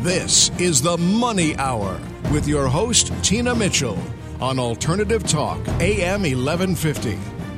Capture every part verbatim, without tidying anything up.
This is the Money Hour with your host, Tina Mitchell, on Alternative Talk, A M eleven fifty.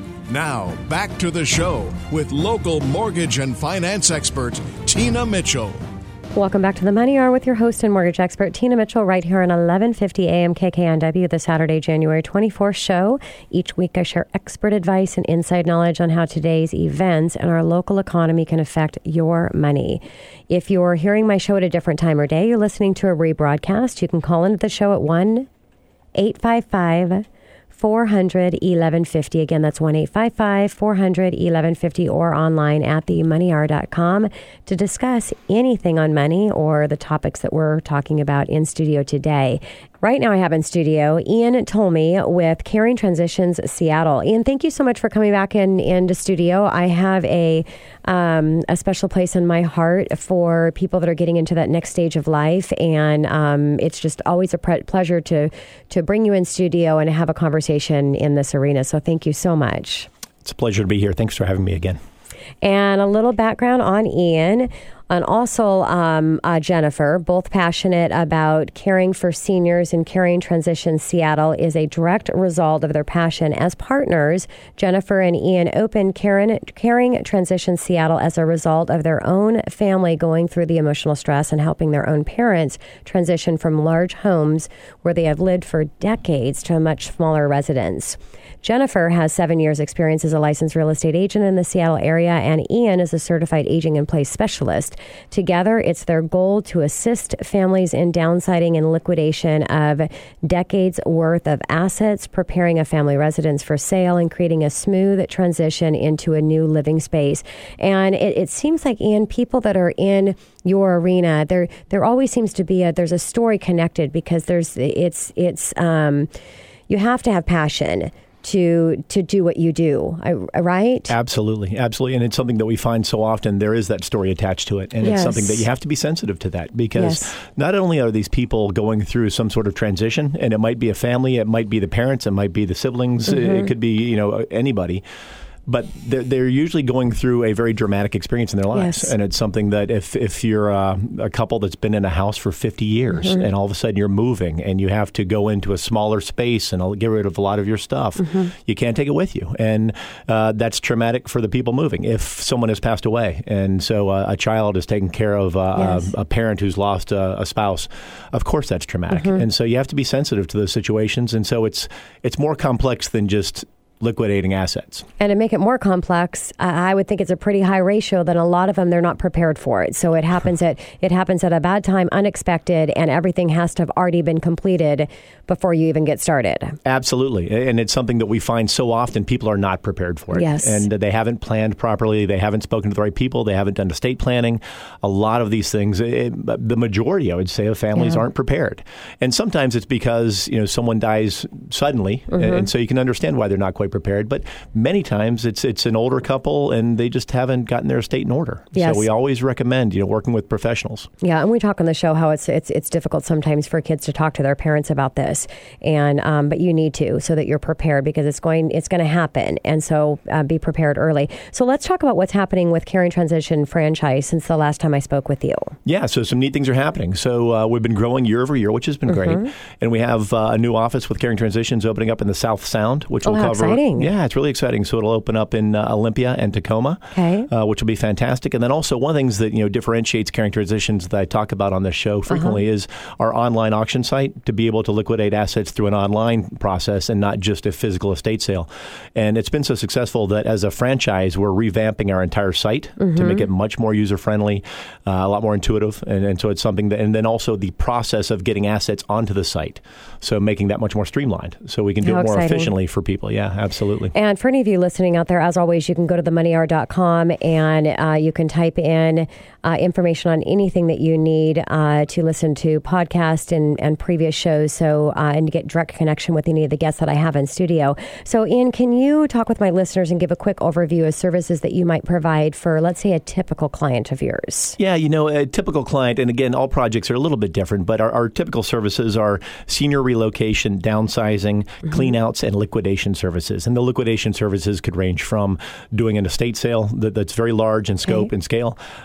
Now, back to the show with local mortgage and finance expert, Tina Mitchell. Welcome back to the Money Hour with your host and mortgage expert, Tina Mitchell, right here on eleven fifty A M K K N W, the Saturday, January twenty-fourth show. Each week I share expert advice and inside knowledge on how today's events and our local economy can affect your money. If you're hearing my show at a different time or day, you're listening to a rebroadcast, you can call into the show at one eight five five four hundred eleven fifty. Again, that's one eight five five four hundred eleven fifty, or online at the money hour dot com to discuss anything on money or the topics that we're talking about in studio today. Right now I have in studio Ian Tolmie with Caring Transitions Seattle. Ian, thank you so much for coming back in into studio. I have a um, a special place in my heart for people that are getting into that next stage of life, and um, it's just always a pre- pleasure to to bring you in studio and have a conversation in this arena. So thank you so much. It's a pleasure to be here. Thanks for having me again. And a little background on Ian. And also um, uh, Jennifer, both passionate about caring for seniors, and Caring Transitions Seattle is a direct result of their passion. As partners, Jennifer and Ian opened Caring, Caring Transitions Seattle as a result of their own family going through the emotional stress and helping their own parents transition from large homes where they have lived for decades to a much smaller residence. Jennifer has seven years experience as a licensed real estate agent in the Seattle area, and Ian is a certified aging in place specialist. Together, it's their goal to assist families in downsizing and liquidation of decades worth of assets, preparing a family residence for sale, and creating a smooth transition into a new living space. And it, it seems like, Ian, people that are in your arena, there there always seems to be a there's a story connected, because there's it's it's um you have to have passion to to do what you do, right? Absolutely. Absolutely. And it's something that we find so often there is that story attached to it. And yes. It's something that you have to be sensitive to that, because yes. not only are these people going through some sort of transition, and it might be a family, it might be the parents, it might be the siblings, mm-hmm. it could be, you know, anybody. But they're, they're usually going through a very dramatic experience in their lives. Yes. And it's something that if, if you're uh, a couple that's been in a house for fifty years, mm-hmm. and all of a sudden you're moving and you have to go into a smaller space and get rid of a lot of your stuff, mm-hmm. you can't take it with you. And uh, that's traumatic for the people moving if someone has passed away. And so uh, a child is taking care of uh, yes. a, a parent who's lost a, a spouse. Of course, that's traumatic. Mm-hmm. And so you have to be sensitive to those situations. And so it's it's more complex than just liquidating assets. And to make it more complex, uh, I would think it's a pretty high ratio that a lot of them, they're not prepared for it. So it happens at it happens at a bad time, unexpected, and everything has to have already been completed before you even get started. Absolutely. And it's something that we find so often people are not prepared for it. Yes. And they haven't planned properly. They haven't spoken to the right people. They haven't done estate planning. A lot of these things, it, the majority, I would say, of families yeah. aren't prepared. And sometimes it's because, you know, someone dies suddenly. Mm-hmm. And so you can understand why they're not quite prepared. But many times it's it's an older couple and they just haven't gotten their estate in order. Yes. So we always recommend, you know, working with professionals. Yeah, and we talk on the show how it's it's it's difficult sometimes for kids to talk to their parents about this, and um, but you need to, so that you're prepared, because it's going it's going to happen, and so uh, be prepared early. So let's talk about what's happening with Caring Transition franchise since the last time I spoke with you. Yeah, so some neat things are happening. So uh, we've been growing year over year, which has been mm-hmm. great, and we have uh, a new office with Caring Transitions opening up in the South Sound, which oh, will how cover. Exciting. Yeah, it's really exciting. So it'll open up in uh, Olympia and Tacoma, okay. uh, which will be fantastic. And then also one of the things that, you know, differentiates Caring Transitions that I talk about on this show frequently uh-huh. is our online auction site, to be able to liquidate assets through an online process and not just a physical estate sale. And it's been so successful that as a franchise, we're revamping our entire site mm-hmm. to make it much more user-friendly, uh, a lot more intuitive. And, and so it's something that, and then also the process of getting assets onto the site. So making that much more streamlined so we can do How it more exciting. efficiently for people. Yeah, absolutely. And for any of you listening out there, as always, you can go to the money hour dot com and uh, you can type in uh, information on anything that you need uh, to listen to podcast and, and previous shows. So uh, and to get direct connection with any of the guests that I have in studio. So Ian, can you talk with my listeners and give a quick overview of services that you might provide for, let's say, a typical client of yours? Yeah, you know, a typical client, and again, all projects are a little bit different, but our, our typical services are senior relocation, downsizing, mm-hmm. cleanouts, and liquidation services. And the liquidation services could range from doing an estate sale that, that's very large in scope okay. and scale uh, and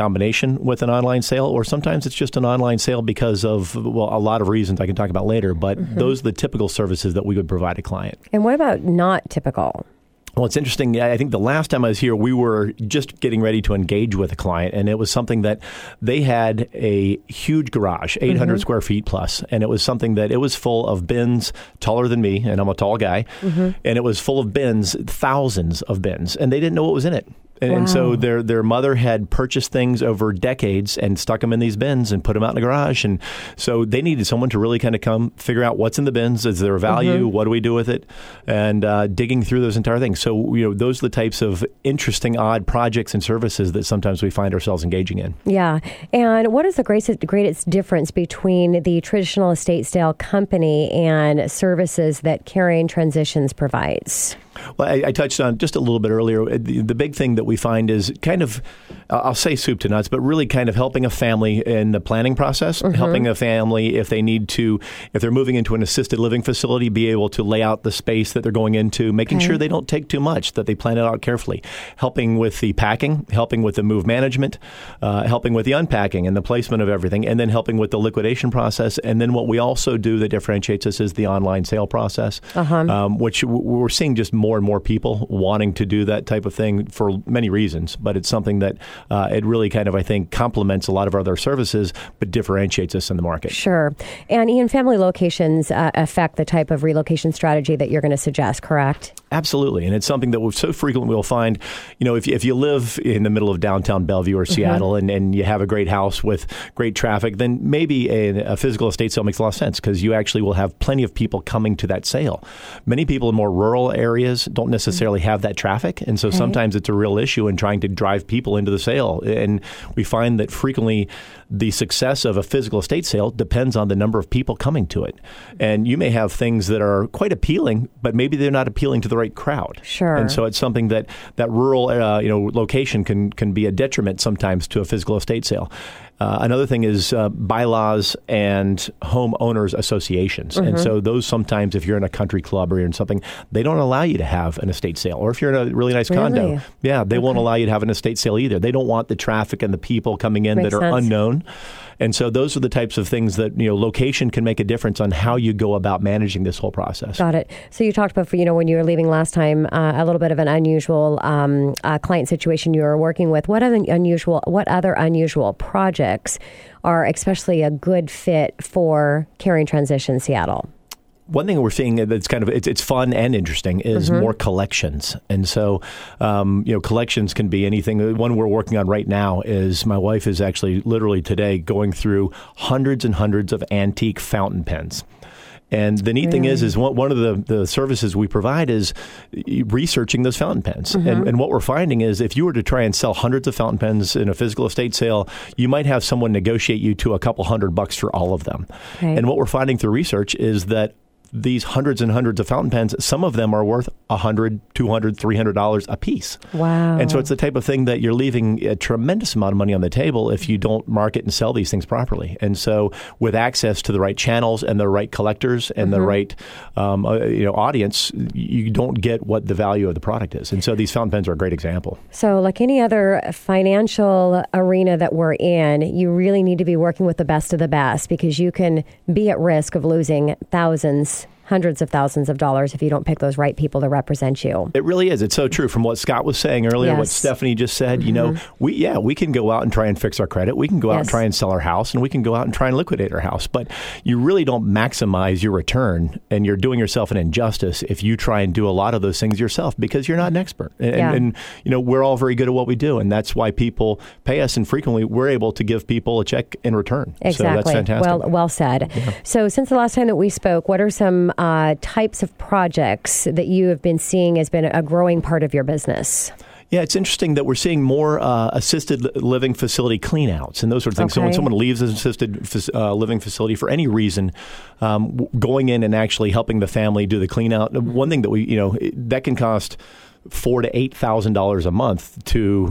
combination with an online sale, or sometimes it's just an online sale because of, well, a lot of reasons I can talk about later. But mm-hmm. those are the typical services that we would provide a client. And what about not typical? Well, it's interesting. I think the last time I was here, we were just getting ready to engage with a client, and it was something that they had a huge garage, eight hundred mm-hmm. square feet plus, and it was something that it was full of bins taller than me, and I'm a tall guy, mm-hmm. and it was full of bins, thousands of bins, and they didn't know what was in it. And, wow. and so their their mother had purchased things over decades and stuck them in these bins and put them out in the garage. And so they needed someone to really kind of come figure out what's in the bins. Is there a value? Mm-hmm. What do we do with it? And uh, digging through those entire things. So, you know, those are the types of interesting, odd projects and services that sometimes we find ourselves engaging in. Yeah. And what is the greatest, greatest difference between the traditional estate sale company and services that Caring Transitions provides? Well, I, I touched on just a little bit earlier. The, the big thing that we find is kind of, uh, I'll say soup to nuts, but really kind of helping a family in the planning process, mm-hmm. helping a family if they need to, if they're moving into an assisted living facility, be able to lay out the space that they're going into, making okay. sure they don't take too much, that they plan it out carefully, helping with the packing, helping with the move management, uh, helping with the unpacking and the placement of everything, and then helping with the liquidation process. And then what we also do that differentiates us is the online sale process, uh-huh. um, which we're seeing just more and more people wanting to do that type of thing for many reasons, but it's something that uh, it really kind of, I think, complements a lot of our other services, but differentiates us in the market. Sure. And Ian, family locations uh, affect the type of relocation strategy that you're going to suggest, correct? Absolutely. And it's something that we're so frequently we'll find, you know, if you, if you live in the middle of downtown Bellevue or Seattle mm-hmm. and, and you have a great house with great traffic, then maybe a, a physical estate sale makes a lot of sense because you actually will have plenty of people coming to that sale. Many people in more rural areas don't necessarily have that traffic. And so okay. sometimes it's a real issue in trying to drive people into the sale. And we find that frequently the success of a physical estate sale depends on the number of people coming to it. And you may have things that are quite appealing, but maybe they're not appealing to the right crowd. Sure. And so it's something that that rural uh, you know location can can be a detriment sometimes to a physical estate sale. Uh, another thing is uh, bylaws and homeowners associations. Mm-hmm. And so those sometimes, if you're in a country club or you're in something, they don't allow you to have an estate sale. Or if you're in a really nice really? condo, yeah, they okay. won't allow you to have an estate sale either. They don't want the traffic and the people coming in Makes that are sense. unknown. And so those are the types of things that, you know, location can make a difference on how you go about managing this whole process. Got it. So you talked about, you know, when you were leaving last time, uh, a little bit of an unusual um, uh, client situation you were working with. What other unusual, what other unusual projects are especially a good fit for Caring Transition Seattle? One thing we're seeing that's kind of it's, it's fun and interesting is mm-hmm. more collections, and so um, you know collections can be anything. One we're working on right now is my wife is actually literally today going through hundreds and hundreds of antique fountain pens. And the neat really? thing is, is one, one of the, the services we provide is researching those fountain pens. Mm-hmm. And, and what we're finding is if you were to try and sell hundreds of fountain pens in a physical estate sale, you might have someone negotiate you to a couple hundred bucks for all of them. Okay. And what we're finding through research is that these hundreds and hundreds of fountain pens, some of them are worth one hundred dollars, two hundred dollars, three hundred dollars a piece. Wow. And so it's the type of thing that you're leaving a tremendous amount of money on the table if you don't market and sell these things properly. And so with access to the right channels and the right collectors and mm-hmm. the right um, uh, you know audience, you don't get what the value of the product is. And so these fountain pens are a great example. So like any other financial arena that we're in, you really need to be working with the best of the best because you can be at risk of losing thousands hundreds of thousands of dollars if you don't pick those right people to represent you. It really is. It's so true. From what Scott was saying earlier, yes. what Stephanie just said, mm-hmm. you know, we yeah, we can go out and try and fix our credit. We can go out yes. and try and sell our house, and we can go out and try and liquidate our house. But you really don't maximize your return, and you're doing yourself an injustice if you try and do a lot of those things yourself because you're not an expert. And, yeah. and, and you know, we're all very good at what we do, and that's why people pay us, and frequently we're able to give people a check in return. Exactly. So that's fantastic. Well, well said. Yeah. So since the last time that we spoke, what are some uh, types of projects that you have been seeing has been a growing part of your business? Yeah, it's interesting that we're seeing more uh, assisted living facility cleanouts and those sort of things. Okay. So when someone leaves an assisted uh, living facility for any reason, um, going in and actually helping the family do the cleanout, mm-hmm. one thing that we, you know, that can cost four to eight thousand dollars a month to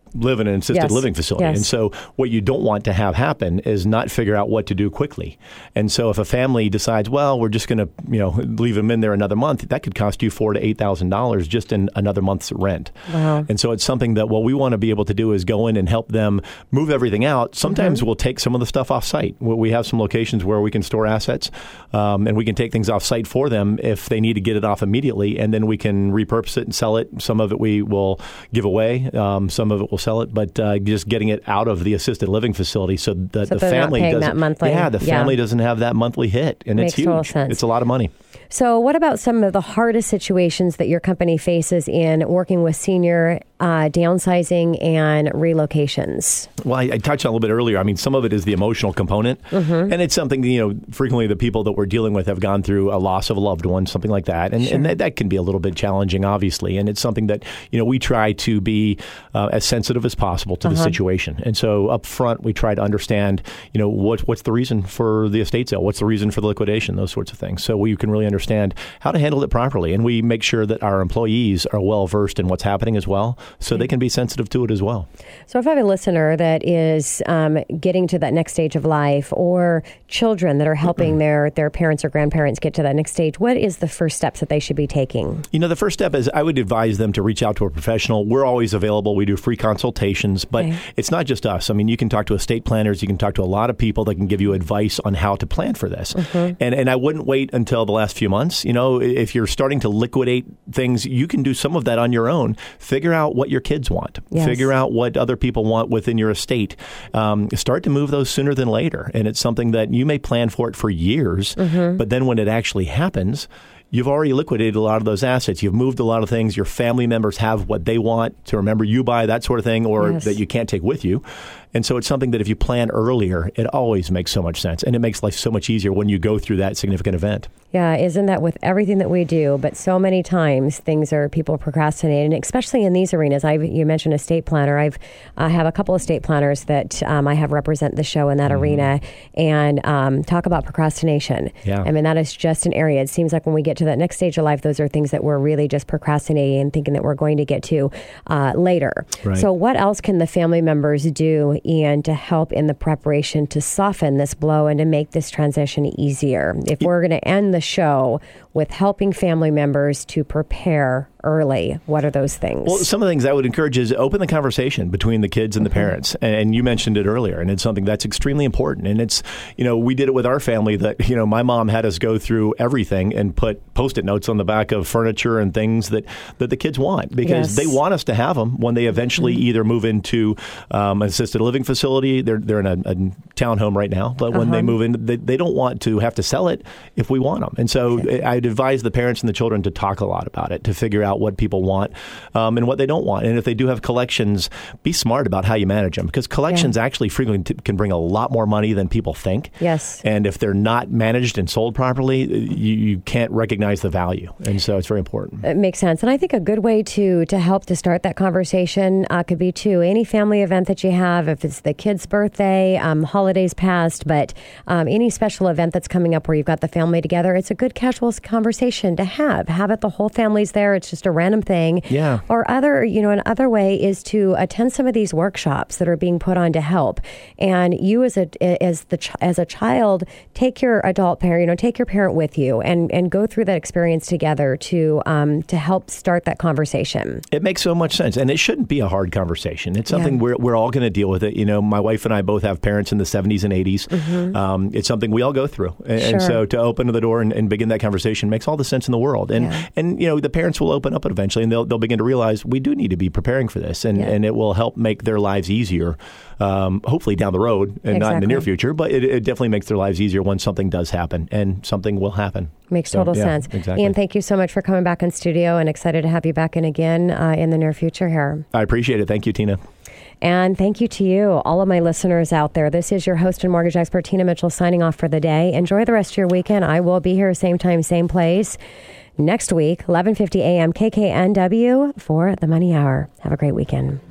live in an assisted yes. living facility. Yes. And so what you don't want to have happen is not figure out what to do quickly. And so if a family decides, well, we're just going to, you know, leave them in there another month, that could cost you four to eight thousand dollars just in another month's rent. Wow. And so it's something that what we want to be able to do is go in and help them move everything out. Sometimes mm-hmm. we'll take some of the stuff off site. We have some locations where we can store assets, um, and we can take things off site for them if they need to get it off immediately, and then we can repurpose it and sell it. Some of it we will give away. Um, some of it will sell it, but uh, just getting it out of the assisted living facility so that so the family doesn't. That monthly. Yeah, the family yeah. doesn't have that monthly hit, and Makes it's huge. Total sense. It's a lot of money. So what about some of the hardest situations that your company faces in working with senior uh, downsizing and relocations? Well, I, I touched on a little bit earlier. I mean, some of it is the emotional component. Mm-hmm. And it's something, you know, frequently the people that we're dealing with have gone through a loss of a loved one, something like that. And, sure. and that, that can be a little bit challenging, obviously. And it's something that, you know, we try to be uh, as sensitive as possible to uh-huh. the situation. And so up front, we try to understand, you know, what, what's the reason for the estate sale? What's the reason for the liquidation? Those sorts of things. So we can really understand how to handle it properly. And we make sure that our employees are well versed in what's happening as well, so okay. they can be sensitive to it as well. So if I have a listener that is um, getting to that next stage of life, or children that are helping their, their parents or grandparents get to that next stage, what is the first steps that they should be taking? You know, the first step is I would advise them to reach out to a professional. We're always available. We do free consultations, but okay. it's not just us. I mean, you can talk to estate planners. You can talk to a lot of people that can give you advice on how to plan for this. Mm-hmm. And and I wouldn't wait until the last few months. You know, if you're starting to liquidate things, you can do some of that on your own. Figure out what your kids want. Yes. Figure out what other people want within your estate. Um, start to move those sooner than later. And it's something that you may plan for it for years, mm-hmm. but then when it actually happens, you've already liquidated a lot of those assets. You've moved a lot of things. Your family members have what they want to remember you by, that sort of thing, or yes. that you can't take with you. And so it's something that if you plan earlier, it always makes so much sense. And it makes life so much easier when you go through that significant event. Yeah, isn't that with everything that we do? But so many times things are people procrastinating, especially in these arenas. I you mentioned estate planner. I've I have a couple of estate planners that um, I have represent the show in that mm-hmm. arena, and um, talk about procrastination. Yeah. I mean, that is just an area. It seems like when we get to that next stage of life, those are things that we're really just procrastinating and thinking that we're going to get to uh, later. Right. So what else can the family members do, Ian, to help in the preparation to soften this blow and to make this transition easier? If we're going to end the show with helping family members to prepare early, what are those things? Well, some of the things I would encourage is open the conversation between the kids and the mm-hmm. parents. And you mentioned it earlier, and it's something that's extremely important. And it's, you know, we did it with our family that, you know, my mom had us go through everything and put Post-it notes on the back of furniture and things that, that the kids want, because yes. they want us to have them when they eventually mm-hmm. either move into um, an assisted living facility. They're, they're in a, a townhome right now, but when uh-huh. they move in, they, they don't want to have to sell it if we want them. And so okay. I'd advise the parents and the children to talk a lot about it, to figure out what people want um, and what they don't want. And if they do have collections, be smart about how you manage them, because collections yeah. actually frequently t- can bring a lot more money than people think. Yes. And if they're not managed and sold properly, you, you can't recognize the value. And so it's very important. It makes sense. And I think a good way to to help to start that conversation uh, could be to any family event that you have, if it's the kid's birthday, um, holidays past, but um, any special event that's coming up where you've got the family together, it's a good casual conversation to have. Have it, the whole family's there. It's just a random thing. Yeah. Or other, you know, another way is to attend some of these workshops that are being put on to help. And you as a as the as a child, take your adult parent, you know, take your parent with you and, and go through that experience together to um, to help start that conversation. It makes so much sense, and it shouldn't be a hard conversation. It's something yeah. we're we're all going to deal with it. You know, my wife and I both have parents in the seventies and eighties. Mm-hmm. Um, it's something we all go through, and, sure. and so to open the door and, and begin that conversation makes all the sense in the world. And yeah. and you know, the parents will open up eventually, and they'll they'll begin to realize we do need to be preparing for this, and, yeah. and it will help make their lives easier. Um, hopefully down the road, and exactly. not in the near future, but it, it definitely makes their lives easier when something does happen, and something will happen. Makes total so, yeah, sense. Exactly. Ian, thank you so much for coming back in studio, and excited to have you back in again uh, in the near future here. I appreciate it. Thank you, Tina. And thank you to you, all of my listeners out there. This is your host and mortgage expert, Tina Mitchell, signing off for the day. Enjoy the rest of your weekend. I will be here same time, same place next week, eleven fifty a.m. K K N W for the Money Hour. Have a great weekend.